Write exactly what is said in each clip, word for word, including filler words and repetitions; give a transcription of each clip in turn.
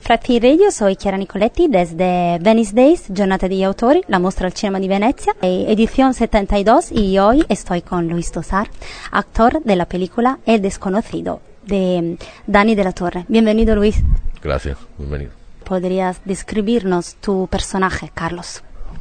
Fratire, io sono Chiara Nicoletti desde Venice Days, Giornata degli Autori, la mostra al Cinema di Venezia, edición setenta y dos, y hoy estoy con Luis Tosar, actor de la película El Desconocido, de Dani de la Torre. Bienvenido, Luis. Gracias, bienvenido. ¿Podrías describirnos tu personaje, Carlos?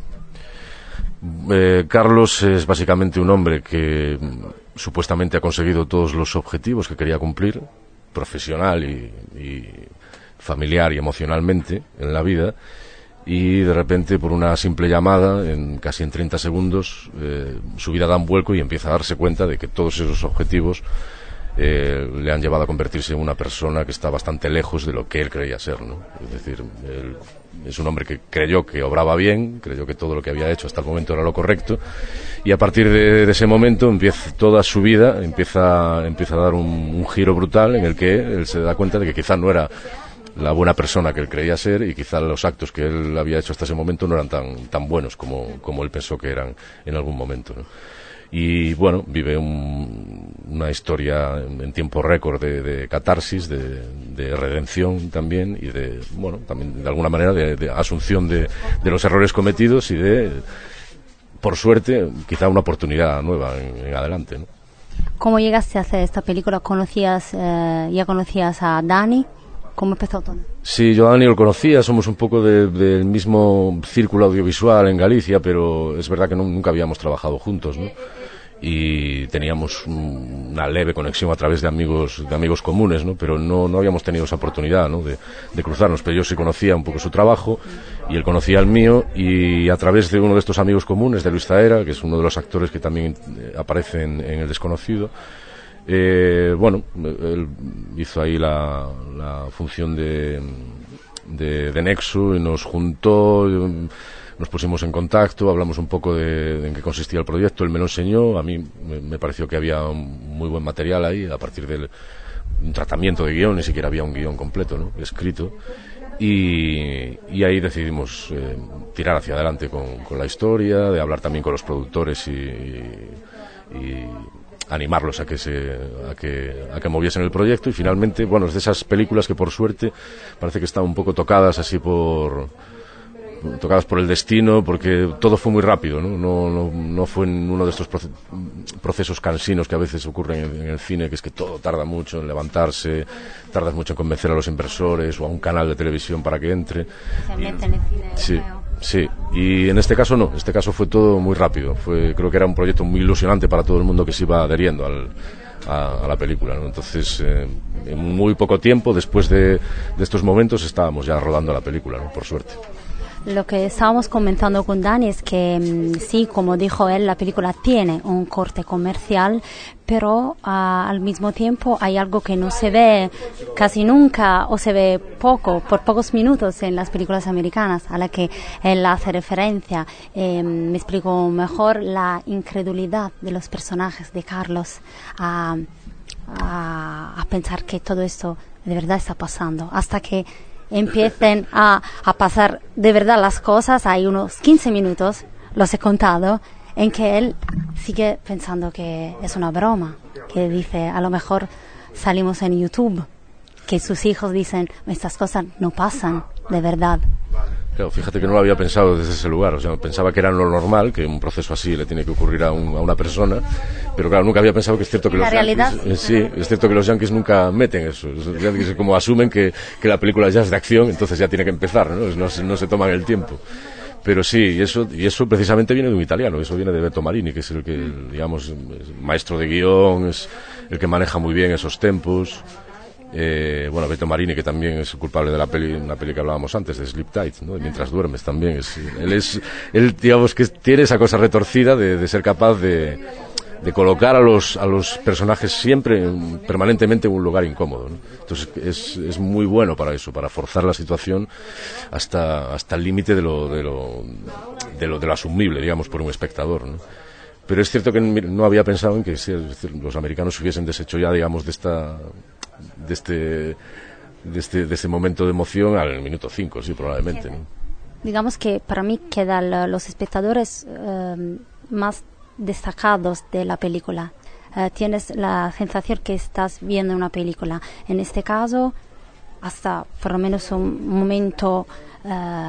Eh, Carlos es básicamente un hombre que supuestamente ha conseguido todos los objetivos que quería cumplir, profesional y, y familiar y emocionalmente en la vida, y de repente por una simple llamada, en casi en treinta segundos, eh, su vida da un vuelco y empieza a darse cuenta de que todos esos objetivos eh, le han llevado a convertirse en una persona que está bastante lejos de lo que él creía ser, ¿no? Es decir, él es un hombre que creyó que obraba bien, creyó que todo lo que había hecho hasta el momento era lo correcto, y a partir de, de ese momento empieza toda su vida, empieza, empieza a dar un, un giro brutal en el que él se da cuenta de que quizás no era la buena persona que él creía ser, y quizá los actos que él había hecho hasta ese momento no eran tan, tan buenos como, como él pensó que eran en algún momento, ¿no? Y bueno, vive un, una historia en, en tiempo récord de, de catarsis, de, de redención también, y de, bueno, también de alguna manera de, de asunción de, de los errores cometidos y de, por suerte, quizá una oportunidad nueva en, en adelante, ¿no? ¿Cómo llegaste a hacer esta película? ¿Conocías, eh, ya conocías a Dani? ¿Cómo empezó todo? Sí, yo a Dani lo conocía, somos un poco de, del mismo círculo audiovisual en Galicia, pero es verdad que no, nunca habíamos trabajado juntos, ¿no? Y teníamos un, una leve conexión a través de amigos de amigos comunes, ¿no? Pero no, no habíamos tenido esa oportunidad, ¿no? de, de cruzarnos, pero yo sí conocía un poco su trabajo y él conocía el mío, y a través de uno de estos amigos comunes, de Luis Zaera, que es uno de los actores que también eh, aparece en, en El Desconocido, Eh, bueno, él hizo ahí la, la función de, de, de nexo y nos juntó, nos pusimos en contacto, hablamos un poco de, de en qué consistía el proyecto, él me lo enseñó, a mí me, me pareció que había un muy buen material ahí, a partir del un tratamiento de guión, ni siquiera había un guión completo, ¿no?, escrito, y, y ahí decidimos eh, tirar hacia adelante con, con la historia, de hablar también con los productores y, y, y animarlos a que se a que a que moviesen el proyecto, y finalmente, bueno, es de esas películas que por suerte parece que están un poco tocadas así por tocadas por el destino, porque todo fue muy rápido, ¿no? No, no, no fue en uno de estos procesos cansinos que a veces ocurren en, en el cine, que es que todo tarda mucho en levantarse, tardas mucho en convencer a los inversores o a un canal de televisión para que entre. Especialmente en el cine Sí. europeo. Sí, y en este caso no, en este caso fue todo muy rápido, fue, creo que era un proyecto muy ilusionante para todo el mundo que se iba adheriendo al, a, a la película, ¿no? Entonces, eh, en muy poco tiempo, después de, de estos momentos, estábamos ya rodando la película, ¿no?, por suerte. Lo que estábamos comentando con Dani es que mmm, sí, como dijo él, la película tiene un corte comercial, pero uh, al mismo tiempo hay algo que no se ve casi nunca, o se ve poco, por pocos minutos en las películas americanas, a la que él hace referencia. Eh, me explico mejor la incredulidad de los personajes de Carlos a, a, a pensar que todo esto de verdad está pasando, hasta que empiecen a, a pasar de verdad las cosas. Hay unos quince minutos, los he contado, en que él sigue pensando que es una broma, que dice, a lo mejor salimos en YouTube, que sus hijos dicen, estas cosas no pasan de verdad. Claro, fíjate que no lo había pensado desde ese lugar, o sea, pensaba que era lo normal, que un proceso así le tiene que ocurrir a, un, a una persona, pero claro, nunca había pensado que es cierto que los yankees, eh, sí, es cierto que los yankees nunca meten eso, los yankees como asumen que, que la película ya es de acción, entonces ya tiene que empezar, ¿no? No, se, no se toman el tiempo. Pero sí, y eso, y eso precisamente viene de un italiano, eso viene de Beto Marini, que es el que, el, digamos, es maestro de guión, es el que maneja muy bien esos tempos. Eh, bueno, Beto Marini, que también es culpable de la peli, una peli que hablábamos antes, de Sleep Tight, ¿no? Mientras duermes también. Es, él es, él, digamos, que tiene esa cosa retorcida de, de ser capaz de, de colocar a los, a los personajes siempre, permanentemente en un lugar incómodo, ¿no? Entonces es, es muy bueno para eso, para forzar la situación hasta, hasta el límite de lo, de lo, de lo, de lo asumible, digamos, por un espectador, ¿no? Pero es cierto que no había pensado en que si los americanos hubiesen deshecho ya, digamos, de esta, de este, de este, de este momento de emoción al minuto cinco, sí, probablemente, ¿no? Digamos que para mí quedan los espectadores eh, más destacados de la película. Eh, tienes la sensación que estás viendo una película. En este caso, hasta por lo menos un momento uh,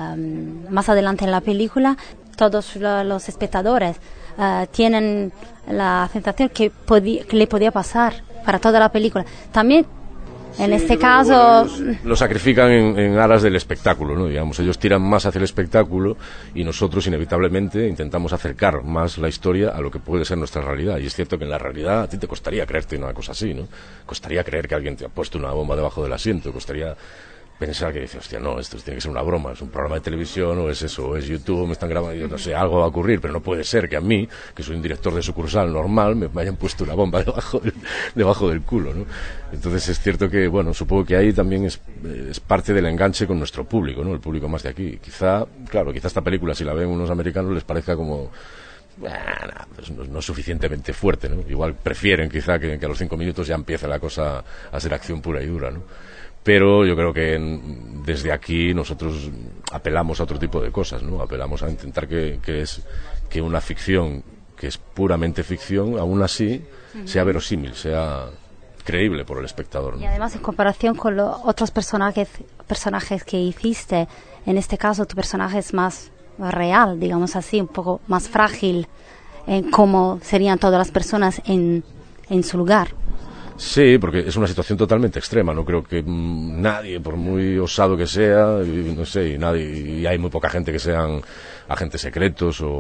más adelante en la película, todos los espectadores uh, tienen la sensación que, podía, que le podía pasar para toda la película. También en sí, este caso... Bueno, lo sacrifican en, en aras del espectáculo, ¿no? Digamos, ellos tiran más hacia el espectáculo y nosotros inevitablemente intentamos acercar más la historia a lo que puede ser nuestra realidad. Y es cierto que en la realidad a ti te costaría creerte una cosa así, ¿no? Costaría creer que alguien te ha puesto una bomba debajo del asiento, costaría pensar que dices, hostia, no, esto tiene que ser una broma, es un programa de televisión, o es eso, o es YouTube, me están grabando, yo no sé, algo va a ocurrir, pero no puede ser que a mí, que soy un director de sucursal normal, me, me hayan puesto una bomba debajo del, debajo del culo, ¿no? Entonces es cierto que, bueno, supongo que ahí también es, es parte del enganche con nuestro público, ¿no? El público más de aquí. Quizá, claro, quizá esta película, si la ven unos americanos, les parezca como... Bueno, pues no, no es suficientemente fuerte, ¿no? Igual prefieren quizá que, que a los cinco minutos ya empiece la cosa a ser acción pura y dura, ¿no? Pero yo creo que en, desde aquí nosotros apelamos a otro tipo de cosas, ¿no? Apelamos a intentar que, que es que una ficción que es puramente ficción, aún así uh-huh. sea verosímil, sea creíble por el espectador, ¿no? Y además en comparación con los otros personajes personajes que hiciste, en este caso tu personaje es más real, digamos así, un poco más frágil en cómo serían todas las personas en, en su lugar. Sí, porque es una situación totalmente extrema. No creo que mmm, nadie, por muy osado que sea, y, no sé, y nadie, y hay muy poca gente que sean agentes secretos o,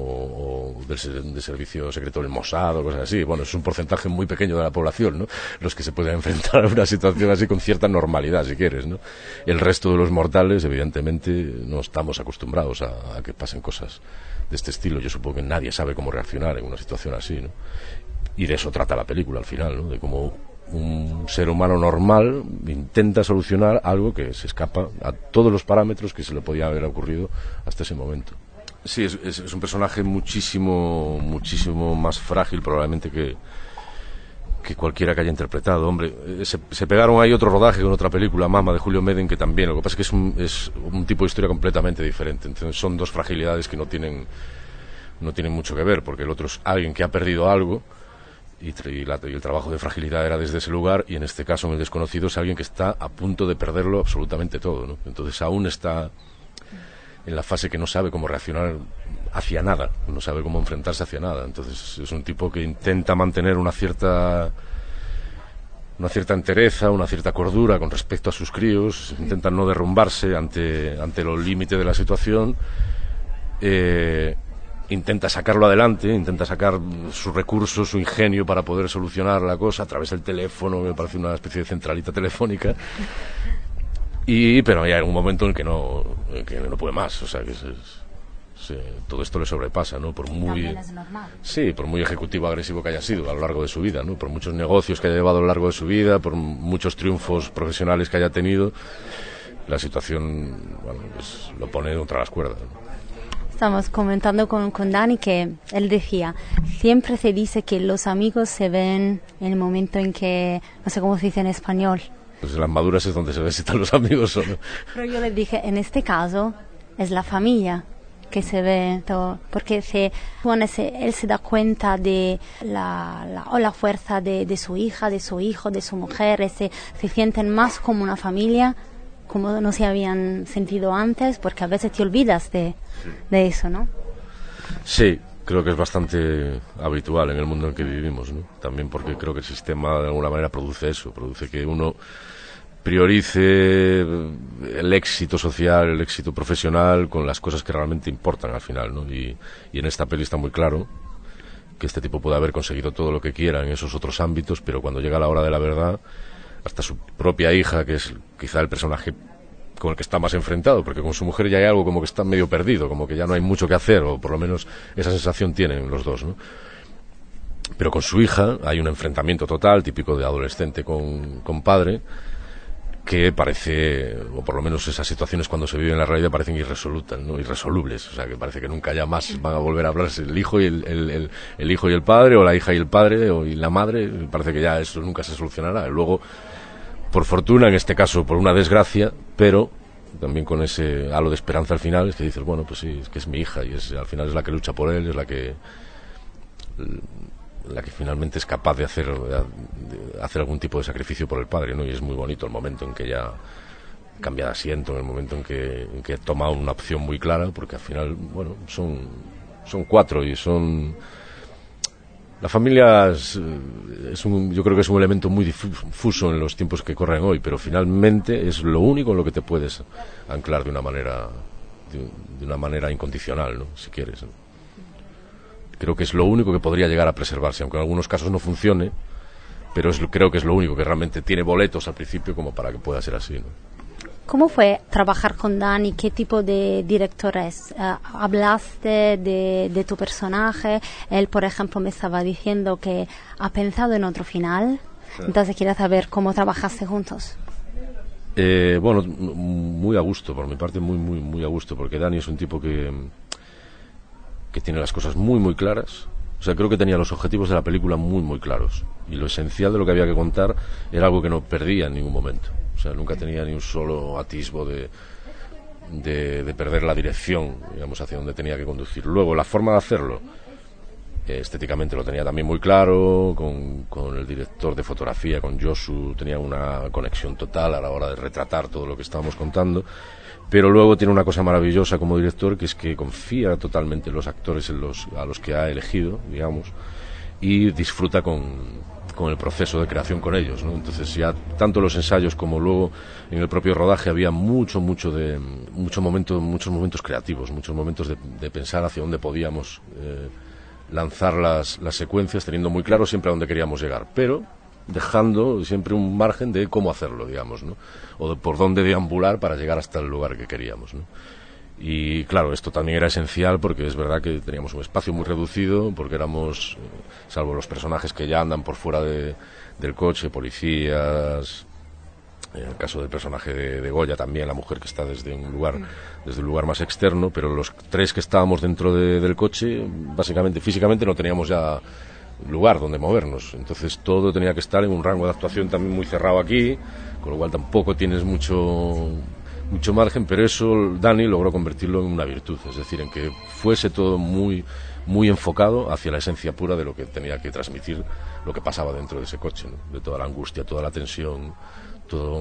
o del, del servicio secreto del Mossad o cosas así. Bueno, es un porcentaje muy pequeño de la población, ¿no? Los que se pueden enfrentar a una situación así con cierta normalidad, si quieres, ¿no? El resto de los mortales, evidentemente, no estamos acostumbrados a, a que pasen cosas de este estilo. Yo supongo que nadie sabe cómo reaccionar en una situación así, ¿no? Y de eso trata la película al final, ¿no? De cómo un ser humano normal intenta solucionar algo que se escapa a todos los parámetros que se le podía haber ocurrido hasta ese momento. Sí, es, es, es un personaje muchísimo, muchísimo más frágil probablemente que, que cualquiera que haya interpretado. Hombre, se, se pegaron ahí otro rodaje con otra película, Mama, de Julio Medem, que también, lo que pasa es que es un, es un tipo de historia completamente diferente. Entonces son dos fragilidades que no tienen, no tienen mucho que ver, porque el otro es alguien que ha perdido algo. Y, y, la, y el trabajo de fragilidad era desde ese lugar, y en este caso en El desconocido es alguien que está a punto de perderlo absolutamente todo, ¿no? Entonces aún está en la fase que no sabe cómo reaccionar hacia nada, no sabe cómo enfrentarse hacia nada. Entonces es un tipo que intenta mantener una cierta una cierta entereza, una cierta cordura con respecto a sus críos, intenta no derrumbarse ante, ante los límites de la situación, eh, intenta sacarlo adelante, intenta sacar sus recursos, su ingenio para poder solucionar la cosa a través del teléfono, me parece una especie de centralita telefónica, y pero hay algún momento en el que no, en el que no puede más, o sea que es, es, se, todo esto le sobrepasa, ¿no? Por muy, es normal. Sí, por muy ejecutivo agresivo que haya sido a lo largo de su vida, ¿no? Por muchos negocios que haya llevado a lo largo de su vida, por muchos triunfos profesionales que haya tenido, la situación, bueno, pues lo pone contra las cuerdas, ¿no? Estamos comentando con, con Dani que él decía, siempre se dice que los amigos se ven en el momento en que, no sé cómo se dice en español. Pues en las maduras es donde se ve si están los amigos o no. Pero yo le dije, en este caso es la familia que se ve todo, porque se, bueno, se, él se da cuenta de la, la, o la fuerza de, de su hija, de su hijo, de su mujer, se, se sienten más como una familia, como no se habían sentido antes, porque a veces te olvidas de, de eso, ¿no? Sí, creo que es bastante habitual en el mundo en el que vivimos, ¿no? También porque creo que el sistema de alguna manera produce eso, produce que uno priorice el éxito social, el éxito profesional con las cosas que realmente importan al final, ¿no? Y, y en esta peli está muy claro que este tipo puede haber conseguido todo lo que quiera en esos otros ámbitos, pero cuando llega la hora de la verdad, hasta su propia hija, que es quizá el personaje con el que está más enfrentado, porque con su mujer ya hay algo como que está medio perdido, como que ya no hay mucho que hacer, o por lo menos esa sensación tienen los dos, ¿no? Pero con su hija hay un enfrentamiento total, típico de adolescente con, con padre, que parece, o por lo menos esas situaciones cuando se viven en la realidad parecen irresolutas, ¿no? Irresolubles, o sea, que parece que nunca ya más van a volver a hablarse el hijo y el, el, el, el hijo y el padre, o la hija y el padre, o y la madre, parece que ya eso nunca se solucionará. Luego, por fortuna, en este caso por una desgracia, pero también con ese halo de esperanza al final, es que dices, bueno, pues sí, es que es mi hija, y es, al final es la que lucha por él, es la que la que finalmente es capaz de hacer, de hacer algún tipo de sacrificio por el padre, ¿no? Y es muy bonito el momento en que ella cambia de asiento, en el momento en que, en que toma una opción muy clara, porque al final, bueno, son, son cuatro y son... La familia es, es un, yo creo que es un elemento muy difuso en los tiempos que corren hoy, pero finalmente es lo único en lo que te puedes anclar de una manera, de, de una manera incondicional, ¿no? Si quieres, ¿no? Creo que es lo único que podría llegar a preservarse, aunque en algunos casos no funcione, pero es, creo que es lo único que realmente tiene boletos al principio como para que pueda ser así, ¿no? ¿Cómo fue trabajar con Dani? ¿Qué tipo de director es? Uh, ¿Hablaste de, de tu personaje? Él, por ejemplo, me estaba diciendo que ha pensado en otro final. Entonces, quiero saber cómo trabajaste juntos. Eh, bueno, muy a gusto, por mi parte, muy, muy, muy a gusto, porque Dani es un tipo que, que tiene las cosas muy, muy claras. O sea, creo que tenía los objetivos de la película muy, muy claros. Y lo esencial de lo que había que contar era algo que no perdía en ningún momento. O sea, nunca tenía ni un solo atisbo de, de, de perder la dirección, digamos, hacia donde tenía que conducir. Luego, la forma de hacerlo, eh, estéticamente lo tenía también muy claro, con, con el director de fotografía, con Josu, tenía una conexión total a la hora de retratar todo lo que estábamos contando. Pero luego tiene una cosa maravillosa como director, que es que confía totalmente en los actores en los, a los que ha elegido, digamos, y disfruta con... con el proceso de creación con ellos, ¿no? Entonces ya tanto los ensayos como luego en el propio rodaje había mucho mucho de mucho momento, muchos momentos creativos, muchos momentos de, de pensar hacia dónde podíamos eh, lanzar las, las secuencias, teniendo muy claro siempre a dónde queríamos llegar, pero dejando siempre un margen de cómo hacerlo, digamos, ¿no? O de por dónde deambular para llegar hasta el lugar que queríamos, ¿no? Y claro, esto también era esencial porque es verdad que teníamos un espacio muy reducido, porque éramos, salvo los personajes que ya andan por fuera de, del coche, policías, en el caso del personaje de, de Goya también, la mujer que está desde un lugar desde un lugar más externo, pero los tres que estábamos dentro de, del coche, básicamente, físicamente no teníamos ya lugar donde movernos, entonces todo tenía que estar en un rango de actuación también muy cerrado aquí, con lo cual tampoco tienes mucho... mucho margen, pero eso Dani logró convertirlo en una virtud, es decir, en que fuese todo muy muy enfocado hacia la esencia pura de lo que tenía que transmitir, lo que pasaba dentro de ese coche, ¿no? De toda la angustia, toda la tensión, todo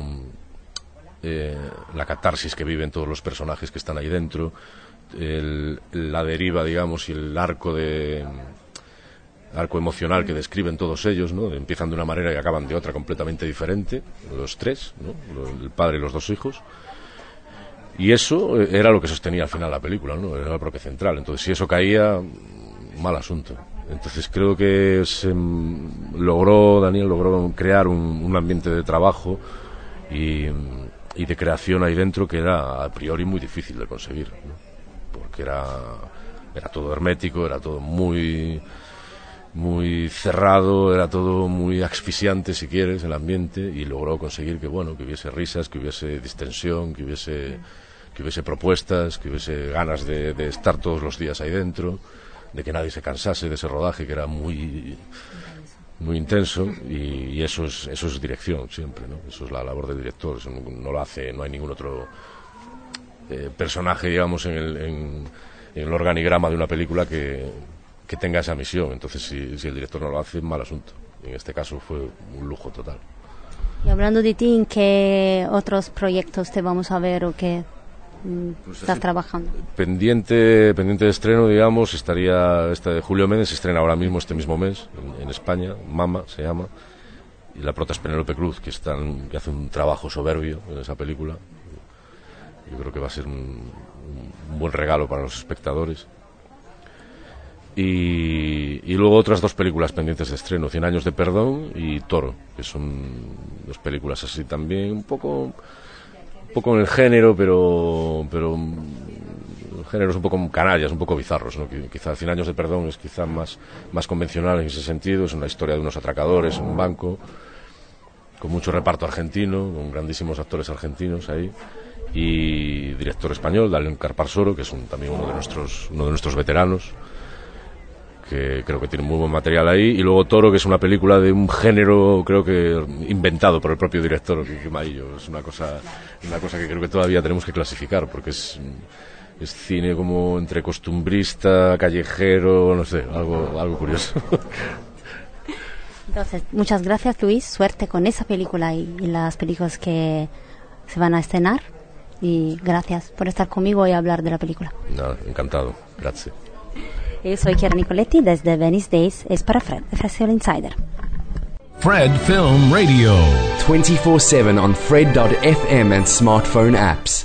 eh, la catarsis que viven todos los personajes que están ahí dentro, el, la deriva, digamos, y el arco de arco emocional que describen todos ellos, ¿no? Empiezan de una manera y acaban de otra completamente diferente, los tres, ¿no? El padre y los dos hijos. Y eso era lo que sostenía al final la película, ¿no? Era el bloque central. Entonces, si eso caía, mal asunto. Entonces, creo que se logró, Daniel logró crear un, un ambiente de trabajo y, y de creación ahí dentro que era a priori muy difícil de conseguir, ¿no? Porque era, era todo hermético, era todo muy, muy cerrado, era todo muy asfixiante, si quieres, el ambiente, y logró conseguir que, bueno, que hubiese risas, que hubiese distensión, que hubiese... que hubiese propuestas, que hubiese ganas de, de estar todos los días ahí dentro, de que nadie se cansase de ese rodaje que era muy muy intenso, y, y eso es eso es dirección siempre, ¿no? Eso es la labor del director, eso no, no lo hace, no hay ningún otro eh, personaje, digamos, en el, en, en el organigrama de una película que, que tenga esa misión. Entonces, si, si el director no lo hace, mal asunto. En este caso fue un lujo total. Y hablando de ti, ¿en qué otros proyectos te vamos a ver o qué pues estás así, trabajando? Pendiente, pendiente de estreno, digamos, estaría esta de Julio Méndez, se estrena ahora mismo este mismo mes en, en España, Mama se llama, y la prota es Penélope Cruz, que, están, que hace un trabajo soberbio en esa película. Yo creo que va a ser un, un buen regalo para los espectadores. Y, y luego otras dos películas pendientes de estreno, Cien años de perdón y Toro, que son dos películas así también un poco un poco en el género, pero pero géneros un poco canallas, un poco bizarros, ¿no? Quizá Cien años de perdón es quizá más más convencional en ese sentido, es una historia de unos atracadores en un banco con mucho reparto argentino, con grandísimos actores argentinos ahí, y director español, Daniel Carparsoro, que es un, también uno de nuestros uno de nuestros veteranos, que creo que tiene muy buen material ahí. Y luego Toro, que es una película de un género, creo que inventado por el propio director, Quique Maillo. Es una cosa, una cosa que creo que todavía tenemos que clasificar, porque es, es cine como entre costumbrista, callejero, no sé, algo, algo curioso. Entonces, muchas gracias, Luis. Suerte con esa película y, y las películas que se van a estrenar. Y gracias por estar conmigo y hablar de la película. Nada, encantado. Gracias. Yo soy Chiara Nicoletti desde Venice Days. Es para Fred, de Festival Insider. Fred Film Radio. twenty-four seven on Fred dot f m and smartphone apps.